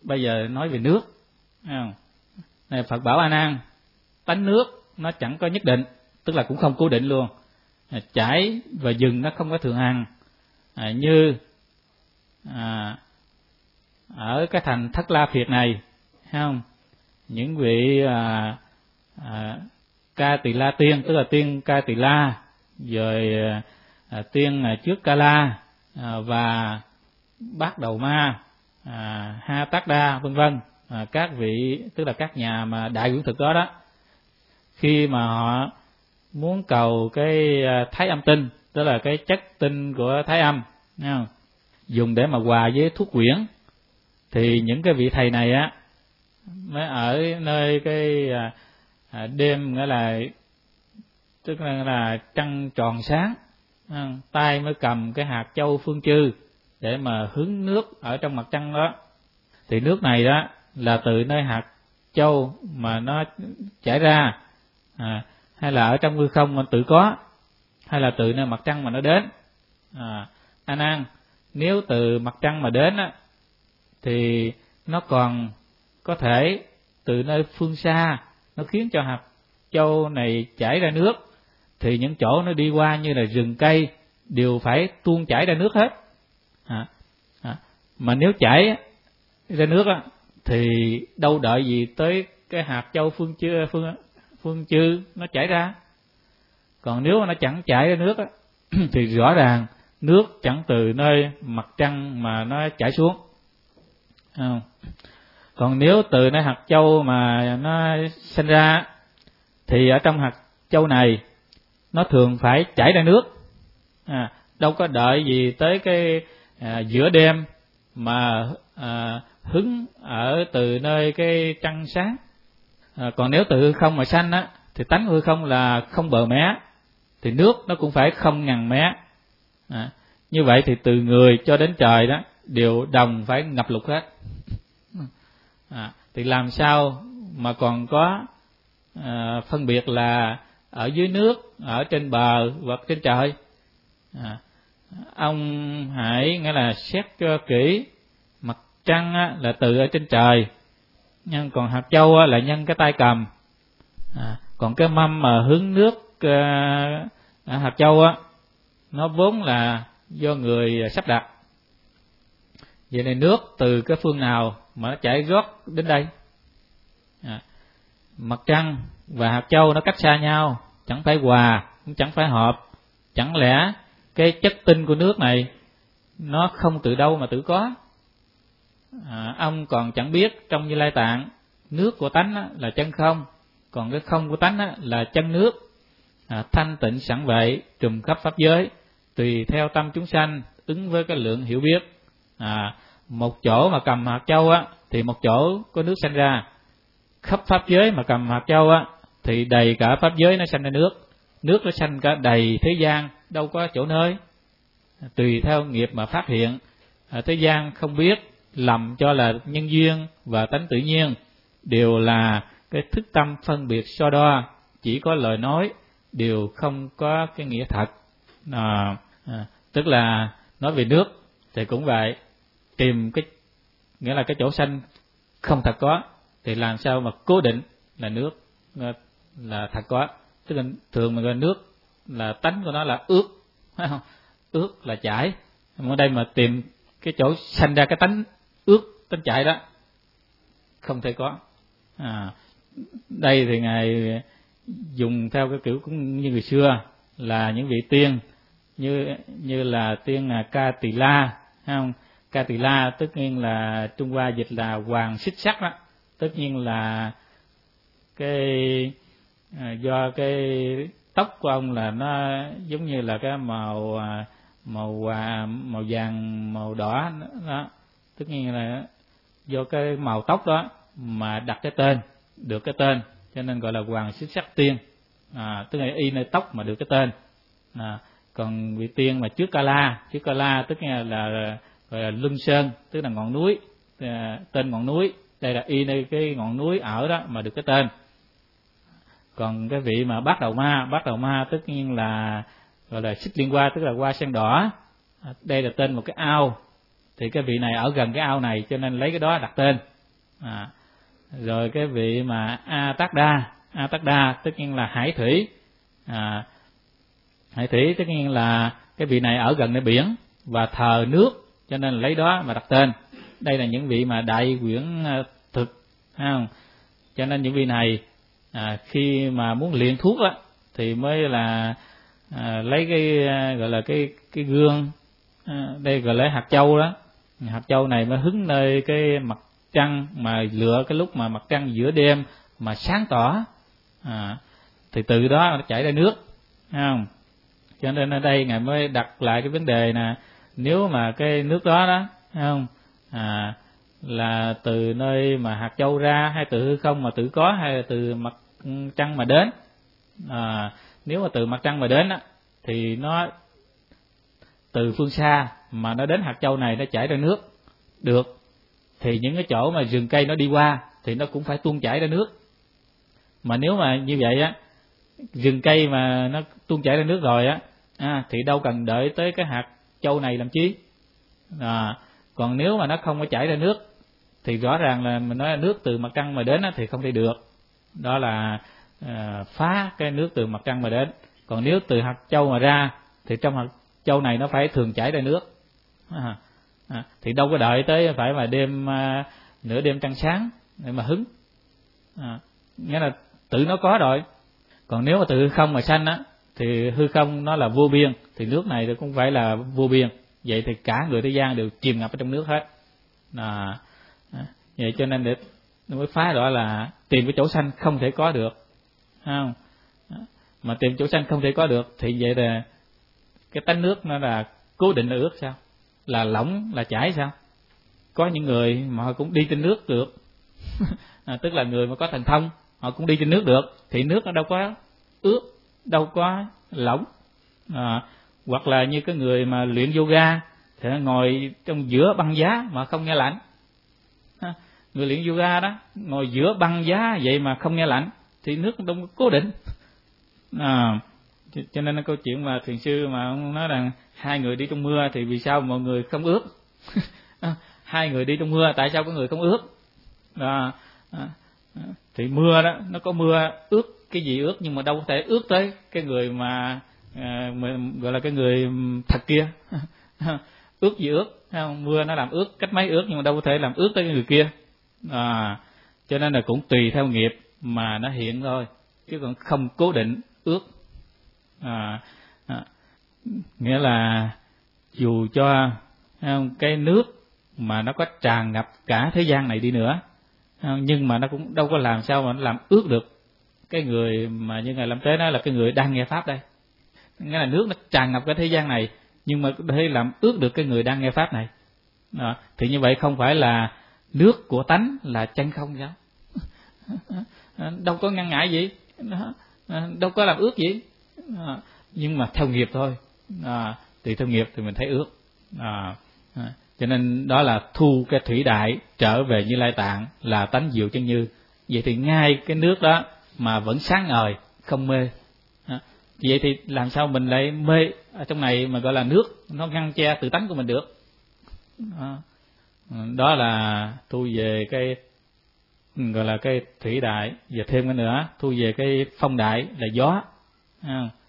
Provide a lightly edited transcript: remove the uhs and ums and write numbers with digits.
bây giờ nói về nước. Này, Phật bảo A Nan, tánh nước nó chẳng có nhất định, tức là cũng không cố định luôn, chảy và dừng nó không có thường hằng, như ở cái thành Thất La Phiệt này, thấy không? Những vị Ca Tỳ La Tiên, tức là tiên Ca Tỳ La, rồi tiên trước Ca La, và Bát Đầu Ma, Ha Tát Đa, vân vân, các vị tức là các nhà mà đại quyển thực đó, khi mà họ muốn cầu cái thái âm tinh, tức là cái chất tinh của thái âm, thấy không? Dùng để mà hòa với thuốc quyển, thì những cái vị thầy này á mới ở nơi cái đêm, nghĩa là tức là trăng tròn sáng, tay mới cầm cái hạt châu phương chư để mà hứng nước ở trong mặt trăng đó. Thì nước này đó là từ nơi hạt châu mà nó chảy ra, hay là ở trong hư không mà tự có, hay là từ nơi mặt trăng mà nó đến. A Nan, nếu từ mặt trăng mà đến á, thì nó còn có thể từ nơi phương xa nó khiến cho hạt châu này chảy ra nước, thì những chỗ nó đi qua như là rừng cây đều phải tuôn chảy ra nước hết. Mà nếu chảy ra nước á, thì đâu đợi gì tới cái hạt châu phương chư nó chảy ra. Còn nếu nó chẳng chảy ra nước á, thì rõ ràng nước chẳng từ nơi mặt trăng mà nó chảy xuống. Còn nếu từ nơi hạt châu mà nó sinh ra, thì ở trong hạt châu này nó thường phải chảy ra nước, đâu có đợi gì tới cái giữa đêm mà hứng ở từ nơi cái trăng sáng. Còn nếu từ hư không mà sanh á, thì tánh hư không là không bờ mé, thì nước nó cũng phải không ngằn mé. Như vậy thì từ người cho đến trời đó đều đồng phải ngập lụt hết. Thì làm sao mà còn có phân biệt là ở dưới nước, ở trên bờ hoặc trên trời? Ông hãy nghĩa là xét cho kỹ, mặt trăng á, là từ ở trên trời, nhưng còn hạt châu á, là nhân cái tay cầm. Còn cái mâm mà hứng nước hạt châu á, nó vốn là do người sắp đặt. Vậy nên nước từ cái phương nào mà nó chảy rót đến đây? Mặt trăng và hạt châu nó cách xa nhau, chẳng phải hòa, cũng chẳng phải hợp. Chẳng lẽ cái chất tinh của nước này nó không từ đâu mà tự có? Ông còn chẳng biết trong Như Lai Tạng, nước của tánh là chân không, còn cái không của tánh là chân nước. Thanh tịnh sẵn vậy, trùm khắp pháp giới, tùy theo tâm chúng sanh, ứng với cái lượng hiểu biết. Một chỗ mà cầm hạt châu á, thì một chỗ có nước sanh ra. Khắp pháp giới mà cầm hạt châu á, thì đầy cả pháp giới nó sanh ra nước. Nước nó sanh cả đầy thế gian, đâu có chỗ nơi. Tùy theo nghiệp mà phát hiện. Thế gian không biết, lầm cho là nhân duyên và tánh tự nhiên, đều là cái thức tâm phân biệt so đo, chỉ có lời nói, đều không có cái nghĩa thật. Tức là nói về nước thì cũng vậy, tìm cái nghĩa là cái chỗ sanh không thật có, thì làm sao mà cố định là nước là thật có. Tức là thường mà nước là tánh của nó là ướt, phải không? Ướt là chảy. Ở đây mà tìm cái chỗ sanh ra cái tánh ướt, tánh chảy đó không thể có. Đây thì ngài dùng theo cái kiểu cũng như người xưa, là những vị tiên như là tiên Ca Tỳ La, thấy không? Ca Tỳ La tất nhiên là Trung Hoa dịch là hoàng xích sắc đó, tất nhiên là cái do cái tóc của ông là nó giống như là cái màu vàng màu đỏ đó, tất nhiên là do cái màu tóc đó mà đặt cái tên, được cái tên, cho nên gọi là hoàng xích sắc tiên. Tức là y nơi tóc mà được cái tên. Còn vị tiên mà trước Ca La tức là gọi là Luân Sơn, tức là ngọn núi, tên ngọn núi, đây là y nơi cái ngọn núi ở đó mà được cái tên. Còn cái vị mà Bát Đầu Ma tất nhiên là gọi là Xích Liên Hoa, tức là hoa sen đỏ, đây là tên một cái ao, thì cái vị này ở gần cái ao này cho nên lấy cái đó đặt tên. Rồi cái vị mà A Tát Đa tất nhiên là hải thủy. Hải thủy tất nhiên là cái vị này ở gần nơi biển và thờ nước, cho nên lấy đó mà đặt tên. Đây là những vị mà đại quyển thực, không? Cho nên những vị này khi mà muốn luyện thuốc á thì mới là lấy cái gọi là cái gương, đây gọi là hạt châu đó. Hạt châu này mới hứng nơi cái mặt trăng, mà lựa cái lúc mà mặt trăng giữa đêm mà sáng tỏ, thì từ đó nó chảy ra nước, không? Cho nên ở đây ngài mới đặt lại cái vấn đề là nếu mà cái nước đó đó, không, là từ nơi mà hạt châu ra, hay từ hư không mà tự có, hay là từ mặt trăng mà đến. Nếu mà từ mặt trăng mà đến á, thì nó từ phương xa mà nó đến hạt châu này, nó chảy ra nước được, thì những cái chỗ mà rừng cây nó đi qua thì nó cũng phải tuôn chảy ra nước. Mà nếu mà như vậy á, rừng cây mà nó tuôn chảy ra nước rồi á, thì đâu cần đợi tới cái hạt châu này làm chi. Còn nếu mà nó không có chảy ra nước thì rõ ràng là mình nói là nước từ mặt trăng mà đến á, thì không thể được. Đó là phá cái nước từ mặt trăng mà đến. Còn nếu từ hạt châu mà ra thì trong hạt châu này nó phải thường chảy ra nước. Thì đâu có đợi tới phải mà đêm nửa đêm trăng sáng để mà hứng. Nghĩa là tự nó có rồi. Còn nếu mà từ hư không mà sanh á, thì hư không nó là vô biên, thì nước này thì cũng phải là vô biên. Vậy thì cả người thế gian đều chìm ngập ở trong nước hết. Vậy cho nên để nó mới phá rõ là tìm cái chỗ sanh không thể có được, không? Mà tìm chỗ sanh không thể có được thì vậy là cái tánh nước nó là cố định là ước sao? Là lỏng là chảy sao? Có những người mà họ cũng đi trên nước được. Tức là người mà có thần thông họ cũng đi trên nước được, thì nước nó đâu có ướt, đâu có lỏng. Hoặc là như cái người mà luyện yoga thì ngồi trong giữa băng giá mà không nghe lạnh. Người luyện yoga đó ngồi giữa băng giá vậy mà không nghe lạnh thì nước nó không cố định. Cho nên cái câu chuyện mà thiền sư mà ông nói rằng hai người đi trong mưa thì vì sao mọi người không ướt? Hai người đi trong mưa tại sao có người không ướt? Thì mưa đó nó có mưa ướt cái gì ướt, nhưng mà đâu có thể ướt tới cái người mà gọi là cái người thật kia. Ướt gì ướt, không? Mưa nó làm ướt cách mấy ướt nhưng mà đâu có thể làm ướt tới cái người kia. Cho nên là cũng tùy theo nghiệp mà nó hiện thôi, chứ còn không cố định ướt. Nghĩa là dù cho cái nước mà nó có tràn ngập cả thế gian này đi nữa, nhưng mà nó cũng đâu có làm sao mà nó làm ướt được cái người mà như Ngài Lâm Tế nói là cái người đang nghe Pháp đây. Nghĩa là nước nó tràn ngập cái thế gian này, nhưng mà có thể làm ướt được cái người đang nghe Pháp này. Thì như vậy không phải là nước của tánh là chân không sao? Đâu có ngăn ngại gì, đâu có làm ướt gì. Nhưng mà theo nghiệp thôi, tùy theo nghiệp thì mình thấy ướt. Cho nên đó là thu cái thủy đại trở về Như Lai Tạng là tánh diệu chân như. Vậy thì ngay cái nước đó mà vẫn sáng ngời, không mê. Vậy thì làm sao mình lại mê ở trong này mà gọi là nước nó ngăn che tự tánh của mình được? Đó là thu về cái gọi là cái thủy đại, và thêm cái nữa thu về cái phong đại là gió.